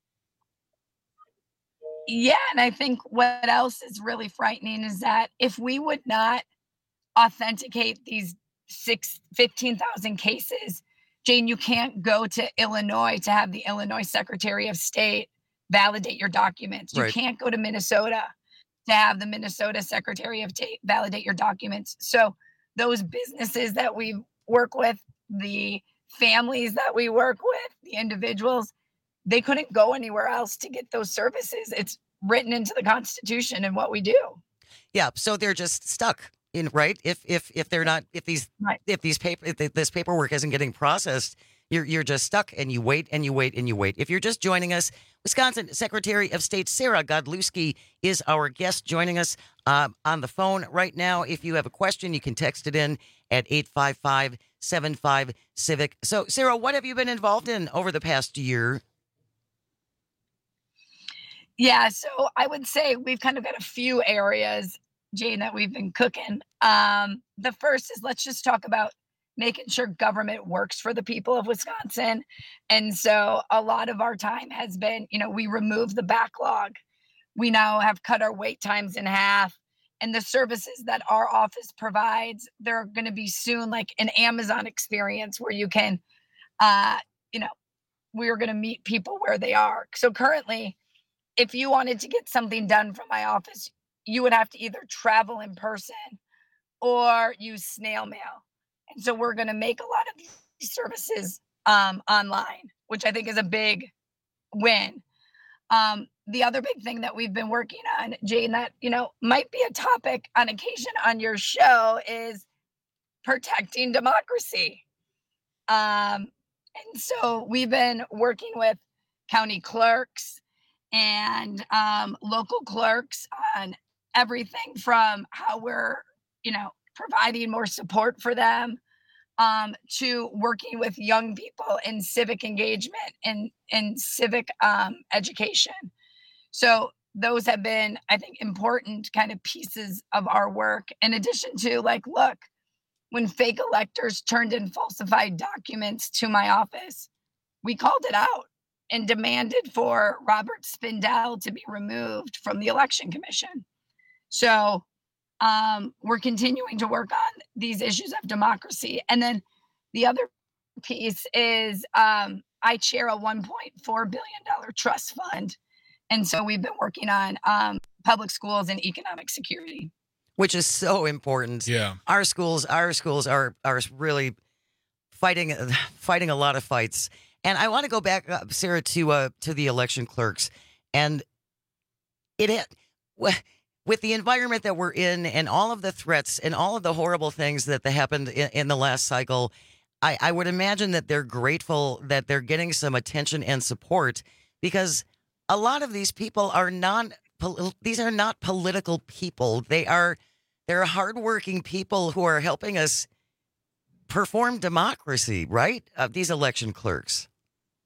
Yeah, and I think what else is really frightening is that if we would not authenticate these six, fifteen thousand cases, Jane, you can't go to Illinois to have the Illinois Secretary of State validate your documents. You Right. can't go to Minnesota to have the Minnesota Secretary of State validate your documents. So those businesses that we work with, the families that we work with, the individuals, they couldn't go anywhere else to get those services. It's written into the Constitution and what we do. Yeah, so they're just stuck in right. If if if they're not if these right. if these paper if this paperwork isn't getting processed, you're you're just stuck and you wait and you wait and you wait. If you're just joining us, Wisconsin Secretary of State Sarah Godlewski is our guest joining us uh, on the phone right now. If you have a question, you can text it in at eight five five, seven five, civic. So, Sarah, what have you been involved in over the past year? Yeah, so I would say we've kind of got a few areas, Jane, that we've been cooking. Um, the first is let's just talk about making sure government works for the people of Wisconsin. And so a lot of our time has been, you know, we remove the backlog. We now have cut our wait times in half. And the services that our office provides, they're going to be soon like an Amazon experience where you can, uh, you know, we're going to meet people where they are. So currently, if you wanted to get something done from my office, you would have to either travel in person or use snail mail. And so we're going to make a lot of these services um, online, which I think is a big win. Um, the other big thing that we've been working on, Jane, that, you know, might be a topic on occasion on your show is protecting democracy. Um, and so we've been working with county clerks and um, local clerks on everything from how we're, you know, providing more support for them um, to working with young people in civic engagement and in civic um, education. So those have been, I think, important kind of pieces of our work. In addition to like, look, when fake electors turned in falsified documents to my office, we called it out and demanded for Robert Spindell to be removed from the Election Commission. So um, we're continuing to work on these issues of democracy. And then the other piece is um, I chair a one point four billion dollars trust fund. And so we've been working on um, public schools and economic security. Which is so important. Yeah. Our schools, our schools are are really fighting fighting a lot of fights. And I want to go back, uh, Sarah, to uh, to the election clerks, and it with the environment that we're in, and all of the threats, and all of the horrible things that happened in, in the last cycle. I, I would imagine that they're grateful that they're getting some attention and support, because a lot of these people are non. These are not political people. They are they're hardworking people who are helping us perform democracy, right? Uh, these election clerks.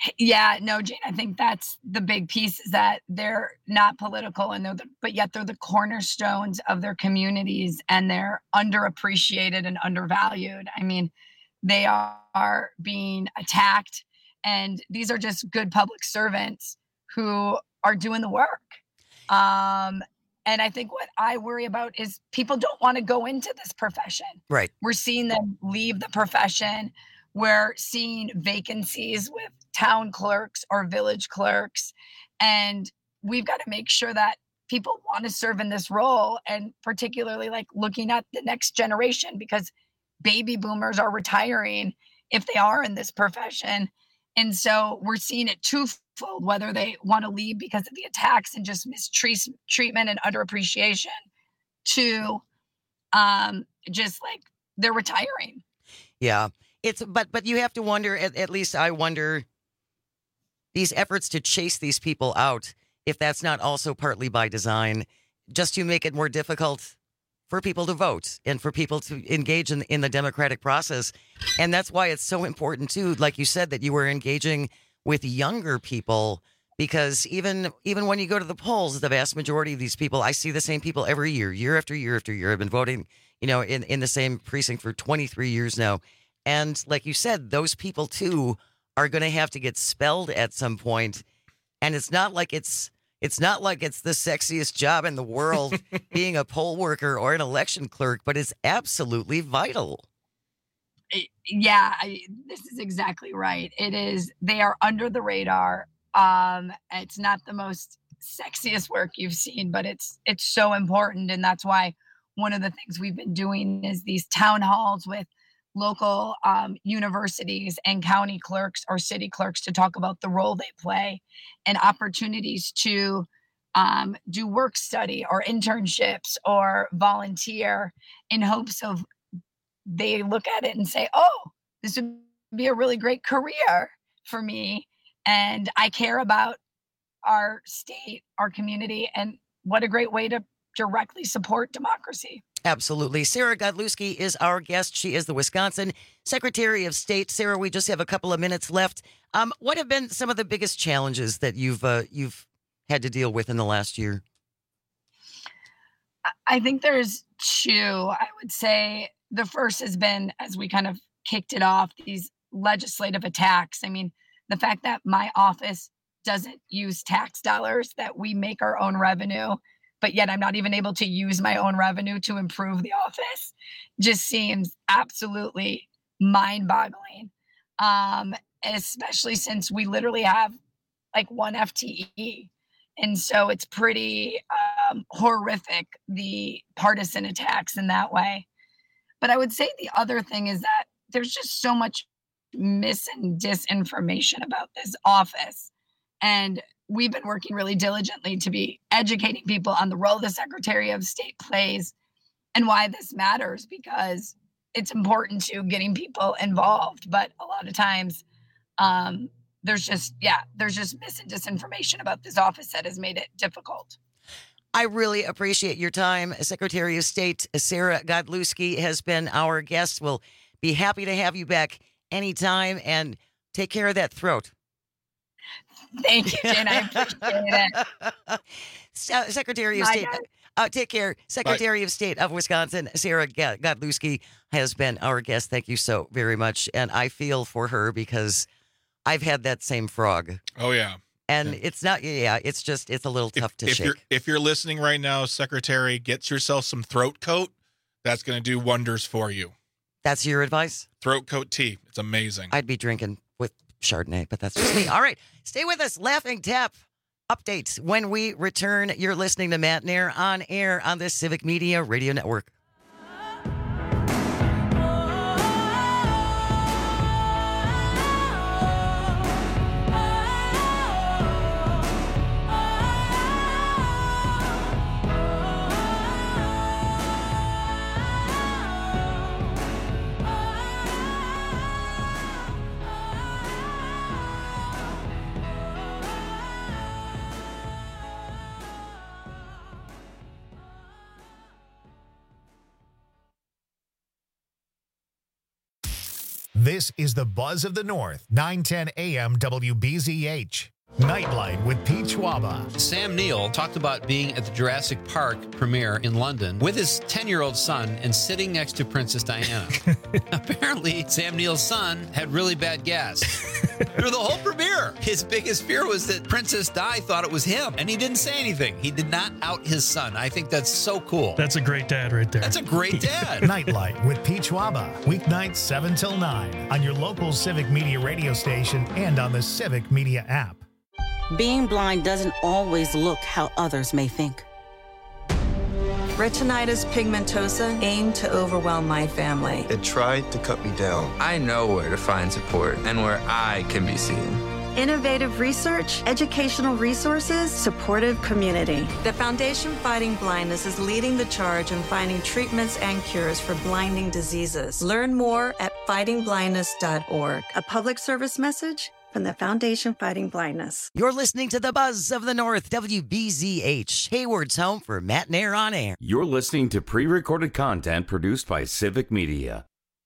Yeah, no, Jane, I think that's the big piece is that they're not political and they're the, but yet they're the cornerstones of their communities and they're underappreciated and undervalued. I mean, they are, are being attacked and these are just good public servants who are doing the work. Um, and I think what I worry about is people don't want to go into this profession. Right. We're seeing them leave the profession. We're seeing vacancies with town clerks or village clerks. And we've got to make sure that people want to serve in this role and particularly like looking at the next generation because baby boomers are retiring if they are in this profession. And so we're seeing it twofold, whether they want to leave because of the attacks and just mistreatment and underappreciation to um, just like they're retiring. Yeah. It's but but you have to wonder, at, at least I wonder, these efforts to chase these people out, if that's not also partly by design, just to make it more difficult for people to vote and for people to engage in, in the democratic process. And that's why it's so important, too, like you said, that you were engaging with younger people, because even even when you go to the polls, the vast majority of these people, I see the same people every year, year after year after year. I've been voting, you know, in, in the same precinct for twenty-three years now. And like you said, those people, too, are going to have to get spelled at some point. And it's not like it's it's not like it's the sexiest job in the world being a poll worker or an election clerk, but it's absolutely vital. Yeah, I, this is exactly right. It is. They are under the radar. Um, it's not the most sexiest work you've seen, but it's it's so important. And that's why one of the things we've been doing is these town halls with local um, universities and county clerks or city clerks to talk about the role they play and opportunities to um, do work study or internships or volunteer in hopes of they look at it and say, oh, this would be a really great career for me. And I care about our state, our community, and what a great way to directly support democracy. Absolutely. Sarah Godlewski is our guest. She is the Wisconsin Secretary of State. Sarah, we just have a couple of minutes left. Um, what have been some of the biggest challenges that you've uh, you've had to deal with in the last year? I think there's two. I would say the first has been, as we kind of kicked it off, these legislative attacks. I mean, the fact that my office doesn't use tax dollars, that we make our own revenue, but yet I'm not even able to use my own revenue to improve the office, just seems absolutely mind-boggling. Um, especially since we literally have like one F T E. And so it's pretty um, horrific, the partisan attacks in that way. But I would say the other thing is that there's just so much mis and disinformation about this office. And we've been working really diligently to be educating people on the role the Secretary of State plays and why this matters, because it's important to getting people involved. But a lot of times um, there's just, yeah, there's just mis and disinformation about this office that has made it difficult. I really appreciate your time. Secretary of State Sarah Godlewski has been our guest. We'll be happy to have you back anytime, and take care of that throat. Thank you, Jen. I appreciate it. Secretary of Bye, State, uh, take care. Secretary Bye. of State of Wisconsin, Sarah Godlewski, has been our guest. Thank you so very much. And I feel for her because I've had that same frog. Oh, yeah. And yeah. it's not, yeah, it's just, it's a little tough if, to if shake. You're, if you're listening right now, Secretary, get yourself some throat coat. That's going to do wonders for you. That's your advice? Throat coat tea. It's amazing. I'd be drinking with Chardonnay, but that's just me. All right. Stay with us. Laughing Tap updates when we return. You're listening to Matt Nair on air on the Civic Media Radio Network. This is the Buzz of the North, nine ten A M W B Z H. Nightlight with Pete Schwaba. Sam Neill talked about being at the Jurassic Park premiere in London with his ten-year-old son and sitting next to Princess Diana. Apparently, Sam Neill's son had really bad gas through the whole premiere. His biggest fear was that Princess Di thought it was him, and he didn't say anything. He did not out his son. I think that's so cool. That's a great dad right there. That's a great dad. Nightlight with Pete Schwaba. Weeknights seven till nine on your local Civic Media radio station and on the Civic Media app. Being blind doesn't always look how others may think. Retinitis pigmentosa aimed to overwhelm my family. It tried to cut me down. I know where to find support and where I can be seen. Innovative research, educational resources, supportive community. The Foundation Fighting Blindness is leading the charge in finding treatments and cures for blinding diseases. Learn more at fighting blindness dot org. A public service message from the Foundation Fighting Blindness. You're listening to the Buzz of the North, W B Z H, Hayward's home for Matt Nair on Air. You're listening to pre-recorded content produced by Civic Media.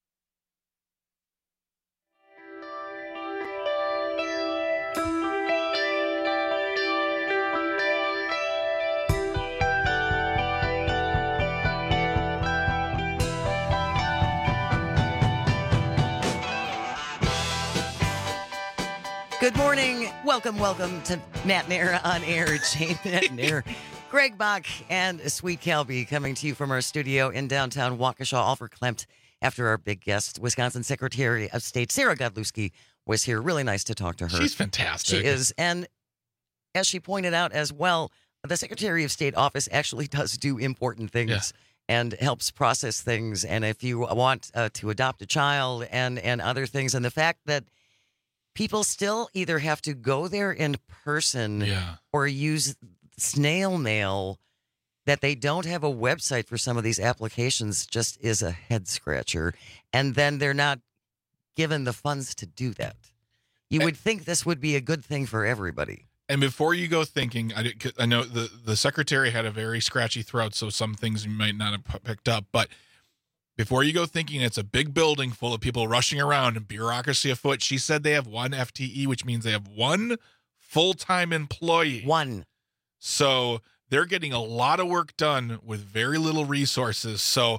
Good morning. Welcome, welcome to Matt Nair on Air. Jane Matt Nair, Greg Bach, and Sweet Calby coming to you from our studio in downtown Waukesha, all verklempt after our big guest, Wisconsin Secretary of State Sarah Godlewski, was here. Really nice to talk to her. She's fantastic. She is. And as she pointed out as well, the Secretary of State office actually does do important things. Yeah. And helps process things. And if you want uh, to adopt a child and, and other things, and the fact that people still either have to go there in person yeah. or use snail mail, that they don't have a website for some of these applications just is a head scratcher. And then they're not given the funds to do that. You would think this would be a good thing for everybody. And before you go thinking, I, did, I know the, the secretary had a very scratchy throat, so some things you might not have picked up, but before you go thinking it's a big building full of people rushing around and bureaucracy afoot, she said they have one F T E, which means they have one full-time employee. One. So they're getting a lot of work done with very little resources. So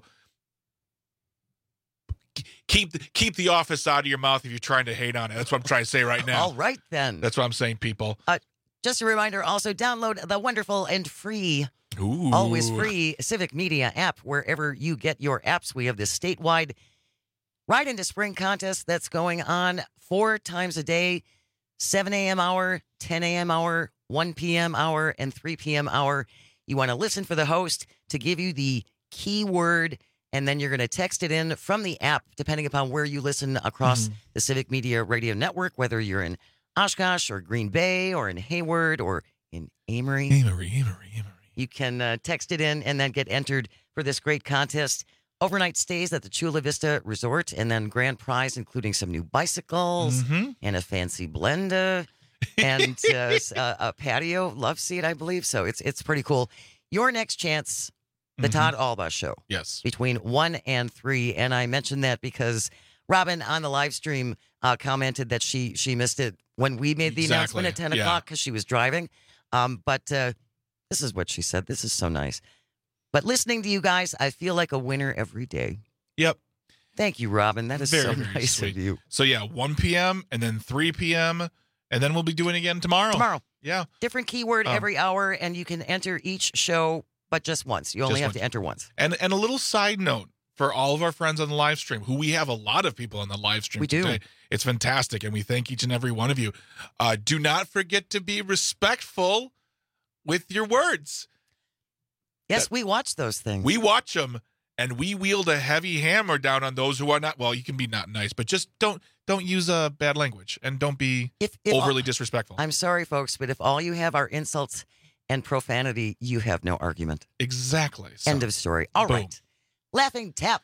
keep keep the office out of your mouth if you're trying to hate on it. That's what I'm trying to say right now. All right, then. That's what I'm saying, people. Uh, just a reminder, also download the wonderful and free Ooh. Always free Civic Media app wherever you get your apps. We have this statewide Ride into Spring contest that's going on four times a day, seven a.m. hour, ten a.m. hour, one p.m. hour, and three p.m. hour. You want to listen for the host to give you the keyword, and then you're going to text it in from the app, depending upon where you listen across mm-hmm. the Civic Media Radio Network, whether you're in Oshkosh or Green Bay or in Hayward or in Amory. Amory, Amory, Amory. You can uh, text it in and then get entered for this great contest. Overnight stays at the Chula Vista Resort, and then grand prize, including some new bicycles mm-hmm. and a fancy Blenda and uh, a, a patio love seat, I believe. So it's it's pretty cool. Your next chance, the mm-hmm. Todd Alba Show. Yes. Between one and three. And I mentioned that because Robin on the live stream uh, commented that she she missed it when we made the exactly. announcement at ten yeah. o'clock because she was driving. Um, but uh, this is what she said. This is so nice. But listening to you guys, I feel like a winner every day. Yep. Thank you, Robin. That is very, so very nice sweet. of you. So, yeah, one p.m. and then three p.m. and then we'll be doing it again tomorrow. Tomorrow. Yeah. Different keyword um, every hour, and you can enter each show, but just once. You only Just have once. to enter once. And and a little side note for all of our friends on the live stream, who we have a lot of people on the live stream We do. today. It's fantastic, and we thank each and every one of you. Uh, do not forget to be respectful with your words. Yes, That- we watch those things. We watch them, and we wield a heavy hammer down on those who are not. Well, you can be not nice, but just don't don't use uh, bad language, and don't be if, if overly all, disrespectful. I'm sorry, folks, but if all you have are insults and profanity, you have no argument. Exactly. So, End of story. All boom. right. Laughing Tap.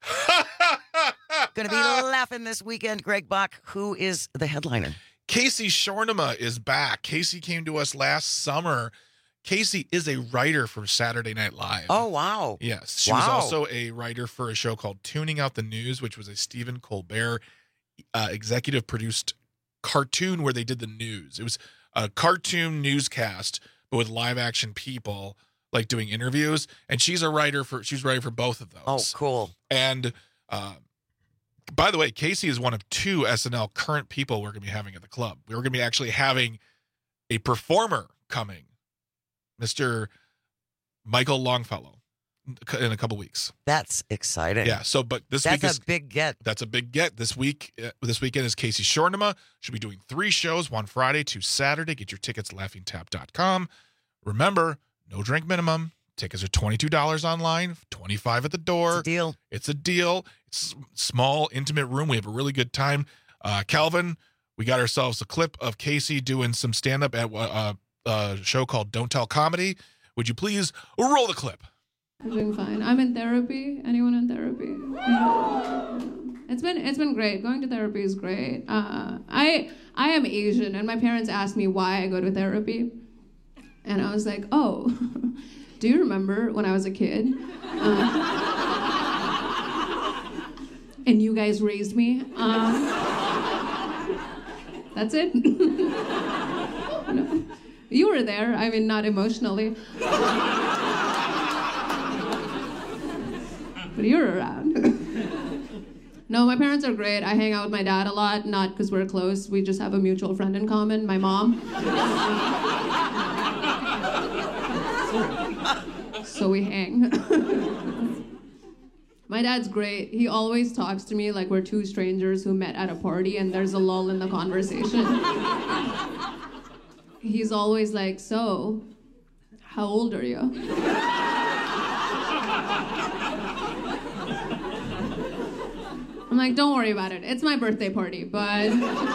Going to be laughing this weekend. Greg Bach, who is the headliner? Casey Shornema is back. Casey came to us last summer. Casey is a writer for Saturday Night Live. Oh, wow. Yes. She wow. was also a writer for a show called Tuning Out the News, which was a Stephen Colbert uh, executive produced cartoon where they did the news. It was a cartoon newscast, but with live action people like doing interviews. And she's a writer for she's writing for both of those. Oh, cool. And uh, by the way, Casey is one of two S N L current people we're going to be having at the club. We're going to be actually having a performer coming, Mister Michael Longfellow, in a couple weeks. That's exciting. Yeah. So, but this that's week is a big get. That's a big get. This week, uh, this weekend is Casey Shornema. She'll be doing three shows, one Friday, two Saturday. Get your tickets at laughing tap dot com. Remember, no drink minimum. Tickets are twenty-two dollars online, twenty-five dollars at the door. It's a deal. It's a deal. It's a small, intimate room. We have a really good time. Uh, Calvin, we got ourselves a clip of Casey doing some stand-up at uh, a show called Don't Tell Comedy. Would you please roll the clip? I'm doing fine. I'm in therapy. Anyone in therapy? It's been it's been great. Going to therapy is great. Uh, I I am Asian, and my parents asked me why I go to therapy, and I was like, oh, do you remember when I was a kid? Uh, and you guys raised me. Um, that's it. No. You were there. I mean, not emotionally. But you're around. No, my parents are great. I hang out with my dad a lot, not because we're close. We just have a mutual friend in common, my mom. So we hang. My dad's great. He always talks to me like we're two strangers who met at a party and there's a lull in the conversation. He's always like, so, how old are you? I'm like, don't worry about it. It's my birthday party, but...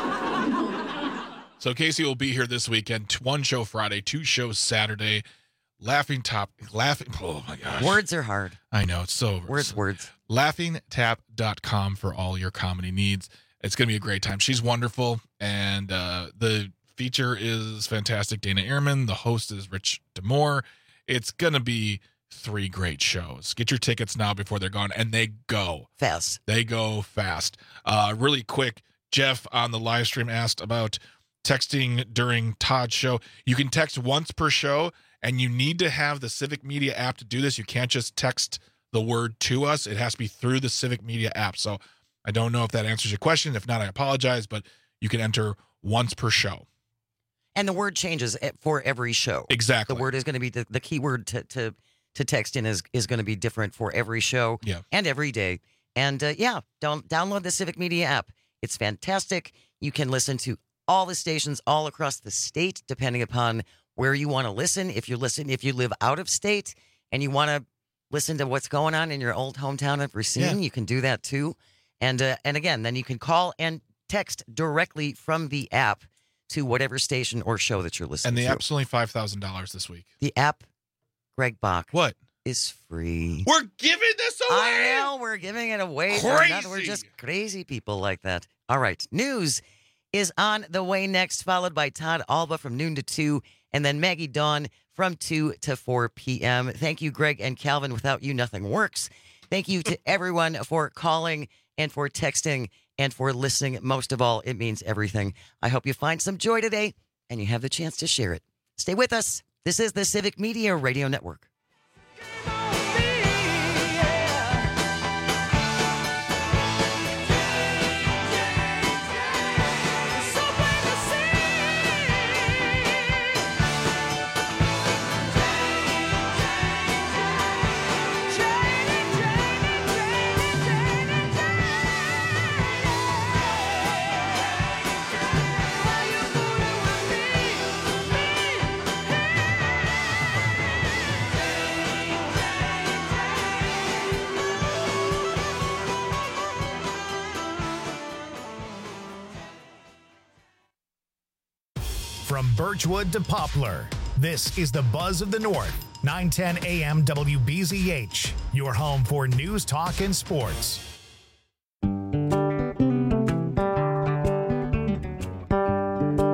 So Casey will be here this weekend. One show Friday, two shows Saturday. Laughing Top, laughing, oh my gosh. Words are hard. I know, it's so... Words, words. laughing tap dot com for all your comedy needs. It's going to be a great time. She's wonderful, and uh, the feature is fantastic. Dana Ehrman. The host is Rich DeMore. It's going to be three great shows. Get your tickets now before they're gone, and they go fast. They go fast. Uh, really quick, Jeff on the live stream asked about texting during Todd's show. You can text once per show, and you need to have the Civic Media app to do this. You can't just text the word to us. It has to be through the Civic Media app. So I don't know if that answers your question. If not, I apologize, but you can enter once per show. And the word changes for every show. Exactly. The word is going to be the, the key word to, to to text in is, is going to be different for every show yeah. and every day. And uh, yeah, don't download the Civic Media app. It's fantastic. You can listen to all the stations all across the state, depending upon where you want to listen. If you listen, if you live out of state and you want to listen to what's going on in your old hometown of Racine, yeah. you can do that too. And uh, and again, then you can call and text directly from the app to whatever station or show that you're listening to. And the app's only five thousand dollars this week. The app, Greg Bach. What? Is free. We're giving this away. I know, we're giving it away. Crazy. Not, we're just crazy people like that. All right. News is on the way next, followed by Todd Alba from noon to two, and then Maggie Dawn from two to four p.m. Thank you, Greg and Calvin. Without you, nothing works. Thank you to everyone for calling and for texting and for listening. Most of all, it means everything. I hope you find some joy today and you have the chance to share it. Stay with us. This is the Civic Media Radio Network. From Birchwood to Poplar, this is the Buzz of the North, nine ten A M W B Z H, your home for news, talk, and sports.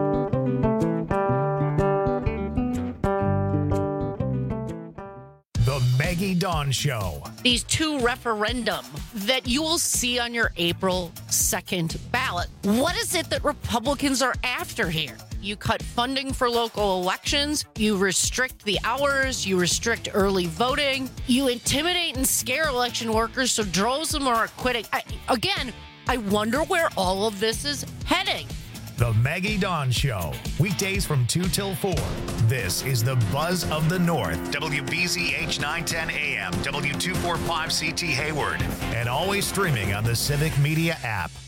The The Maggie Dawn Show. These two referendum that you will see on your April second ballot. What is it that Republicans are after here? You cut funding for local elections. You restrict the hours. You restrict early voting. You intimidate and scare election workers so droves of them are quitting. I, again, I wonder where all of this is heading. The Maggie Dawn Show. Weekdays from two till four. This is the Buzz of the North. W B Z H nine ten A M, W two forty-five C T Hayward. And always streaming on the Civic Media app.